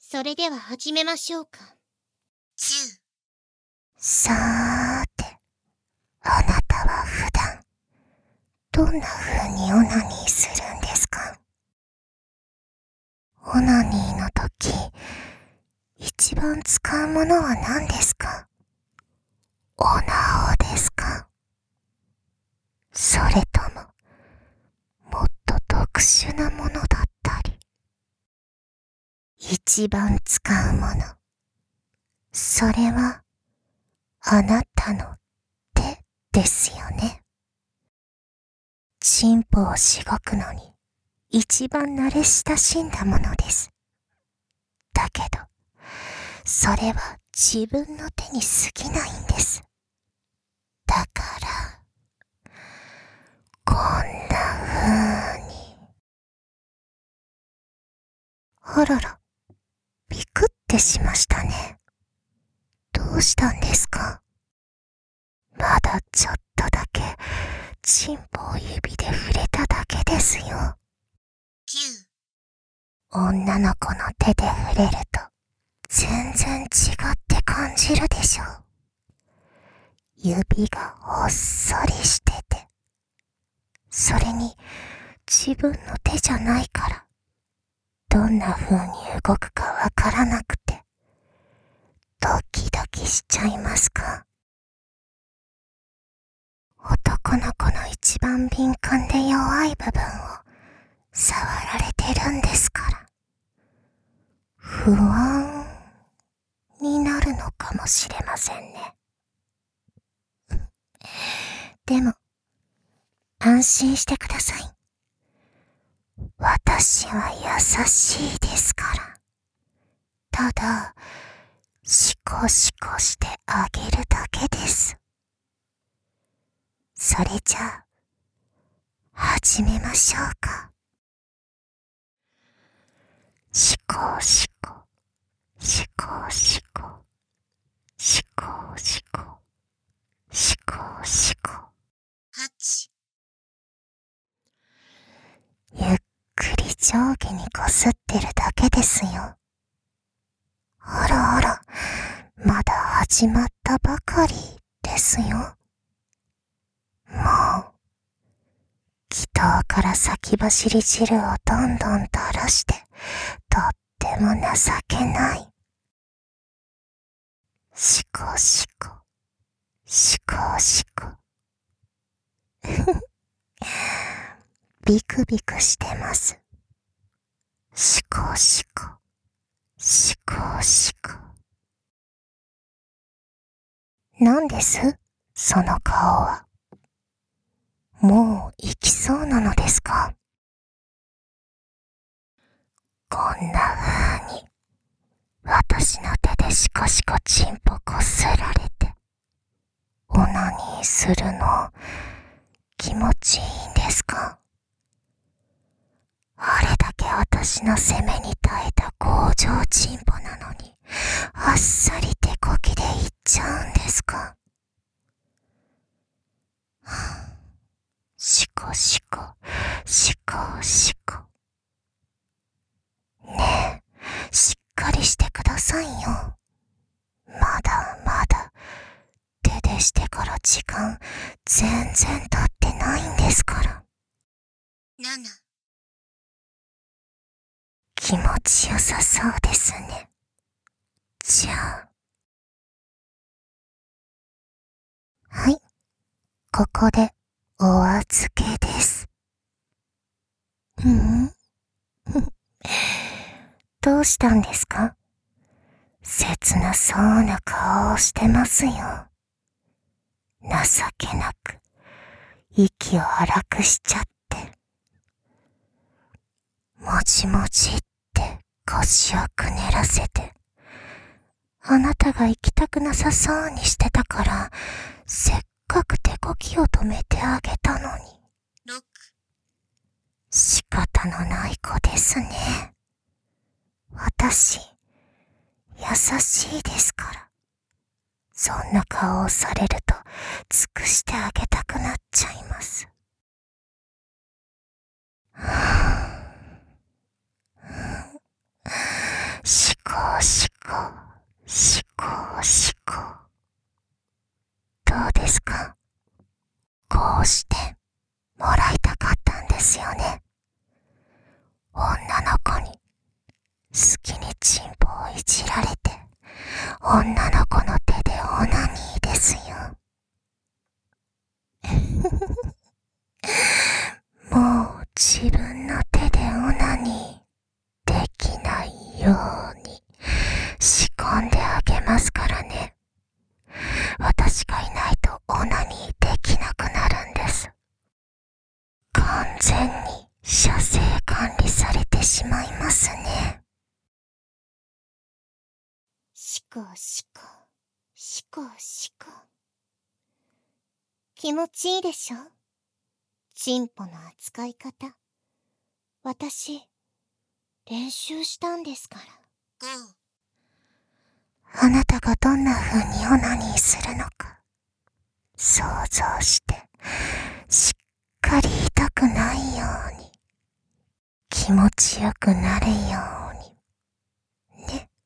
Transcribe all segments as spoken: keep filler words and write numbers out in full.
それでは始めましょうか。 じゅう。さーて、あなたは普段、どんな風にオナニーするんですか？オナニーの時、一番使うものは何ですか？オナホですか？それとも、もっと特殊なものだったり。一番使うもの。それは、あなたの手ですよね。チンポをしごくのに、一番慣れ親しんだものです。だけど、それは自分の手に過ぎないんです。だから、こんな風に。あらら、ビクってしましたね。どうしたんですか？まだちょっとだけ、チンポを指で触れただけですよ。きゅう。女の子の手で触れると、全然違って感じるでしょ。指がほっそりしてて、それに自分の手じゃないから、どんな風に動くかわからなくて、ドキドキしちゃいますか？男の子の一番敏感で弱い部分を触られてるんですから、不安になるのかもしれませんね。でも、安心してください。私は優しいですから。ただ、シコシコしてあげるだけです。それじゃあ、始めましょうか。シコシコ、シコシコ、シコシコ、シコシコ。はち。ゆっくり上下にこすってるだけですよ。あらあら、まだ始まったばかりですよ。もう、気筒から先走り汁をどんどん垂らして、とっても情けない。シコシコ、シコシコ。ビクビクしてます。シコシコ、シコシコ。何ですその顔は。もう行きそうなのですか？こんな風に、私の手でシコシコチンポこすられて、オナニーするの、気持ちいいんですか？あれだけ私の攻めに耐えた強情チンポなのに、あっさり手こきでいっちゃうんですか？はあ、シコシコ、シコシコ。ねえ、しっかりしてくださいよ。まだまだ、手でしてから時間、全然経ってないんですから。なな。気持ちよさそうですね。じゃあ。はい。ここで、お預けです。うん？どうしたんですか？切なそうな顔をしてますよ。情けなく、息を荒くしちゃって。もちもちって腰をくねらせて、あなたが行きたくなさそうにしてたから、せっかく手こきを止めてあげたのに。ろく。仕方のない子ですね。私、優しいですから。そんな顔をされると、尽くしてあげたくなっちゃいます。はぁ、シコじられて、女の子の手でオナニーですよ。もう自分の手でオナニーできないように仕込んであげますからね。私がいないとオナニーできなくなるんです。完全に射精管理されてしまいますね。 しこしこ、しこしこ。気持ちいいでしょ？チンポの扱い方。私、練習したんですから。 あなたがどんな風にオナニーするのか、想像して、しっかり痛くないように、気持ちよくなるように、ね。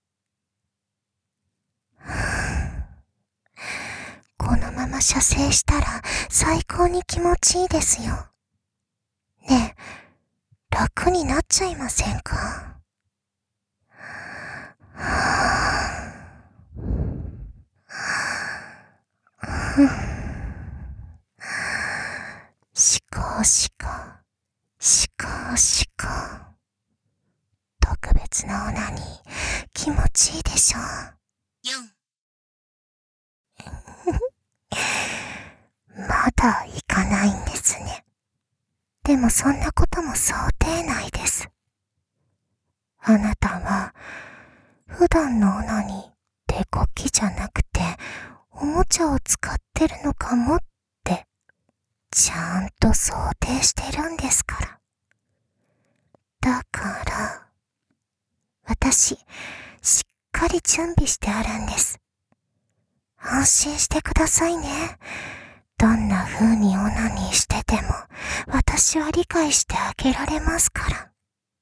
このまま射精したら最高に気持ちいいですよ。ねえ、楽になっちゃいませんか？しこしこ、しこしこ。特別なオナニー、気持ちいいでしょう。よん。まだ行かないんですね。でもそんなことも想定内です。あなたは、普段のオナニーってゴキじゃなくて、おもちゃを使ってるのかもって、ちゃんと想定してるんですから。だから、私、しっかり準備してあるんです。安心してくださいね。どんな風にオナニーしてても、私は理解してあげられますから。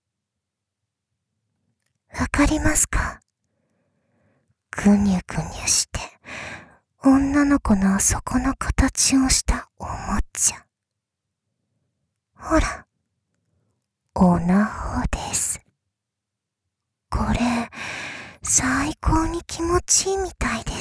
わかりますか？ぐにゅぐにゅして、女の子の底の形をしたおもちゃ。ほら、オナホです。これ、最高に気持ちいいみたいです。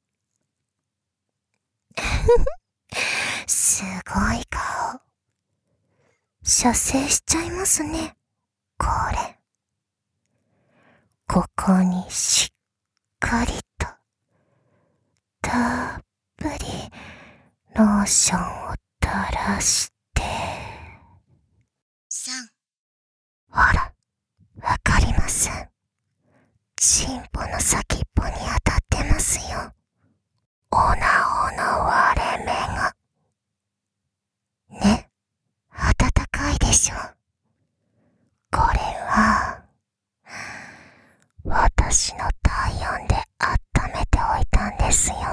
すごい顔。射精しちゃいますね、これ。ここにしっかりと、たっぷりローションを垂らして。さん。ほら、わかります。チンポの先っぽに当たってますよ。オナホの割れ目が。ね、暖かいでしょ。これは、私の体温で温めておいたんですよ。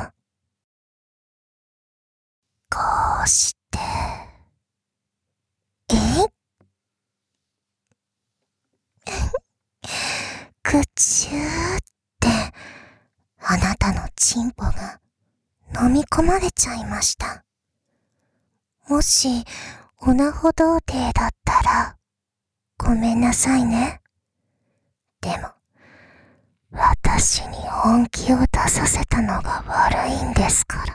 こうして、えくちゅーって、あなたのチンポが飲み込まれちゃいました。もし、オナホ童貞だったら、ごめんなさいね。でも、私に本気を出させたのが悪いんですから。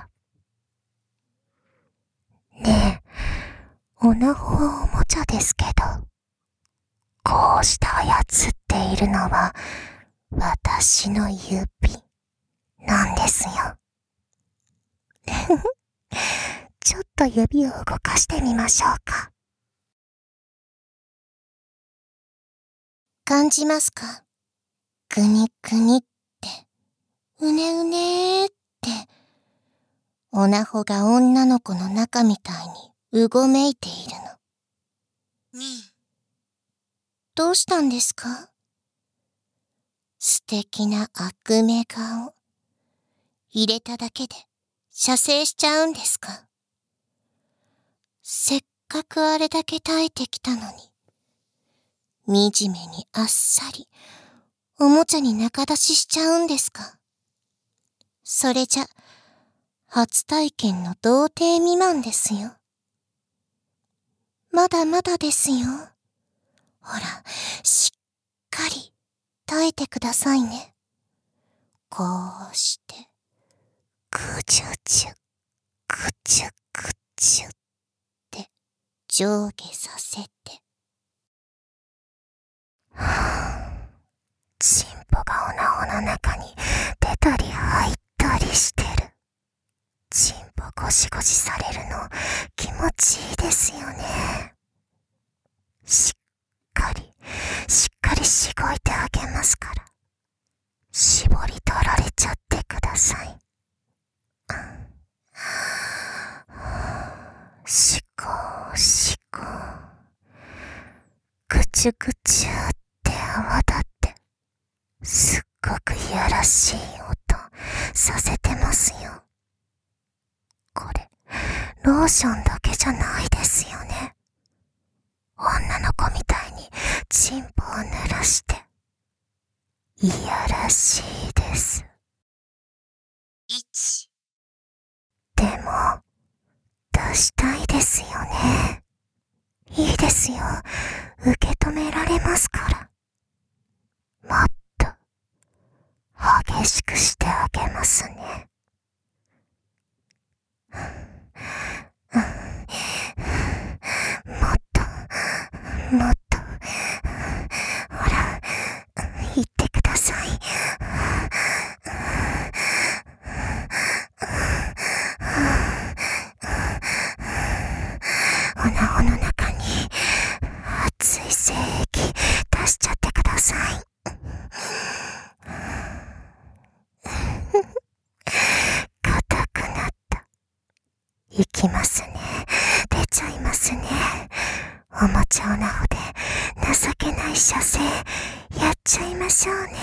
ねえ、オナホはおもちゃですけど、こうして操っているのは、私の指、なんですよ。ちょっと指を動かしてみましょうか。 感じますか？ぐにぐにって、うねうねーって、オナホが女の子の中みたいにうごめいているの。ねえ。どうしたんですか？素敵な悪目顔。入れただけで射精しちゃうんですか？せっかくあれだけ耐えてきたのに、惨めにあっさり、おもちゃに仲出ししちゃうんですか？それじゃ、初体験の童貞未満ですよ。まだまだですよ。ほら、しっかり耐えててくださいね。こうして、 ぐちゅちゅ、ぐちゅぐちゅって上下させて。 はぁ、チンポがオナホの中に出たり入ったりしてる。チンポゴシゴシされるの気持ちいいですよね。しっかり、しっかりしごいてあげますから。絞り取られちゃってください。しこしこ。ぐちゅぐちゅって泡立って、すっごくいやらしい音させてますよ。これ、ローションだけじゃないですよね。女の子みたいにチンポを濡らして、いやらしいです。 いち。 でも、出したいですよね。いいですよ。受け止められますから。もっと、激しくしてあげますね。もっと、もっと、ほら、言ってください。オナホの中に熱い精液出しちゃってください。硬くなった。いきますね。出ちゃいますね。おもちゃオナホで情けない射精やっちゃいましょうね。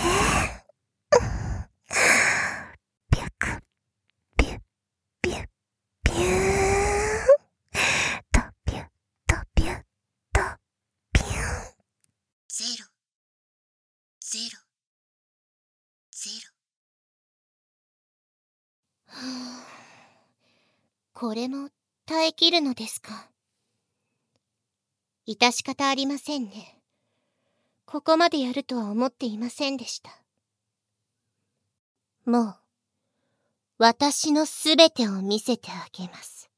ピュク、ピュ、ピュ、ピューン。とピュ、とピュ、とピューン。 ゼロ、ゼロ、ゼロ。はぁ、これも耐えきるのですか。致し方ありませんね。ここまでやるとは思っていませんでした。もう、私のすべてを見せてあげます。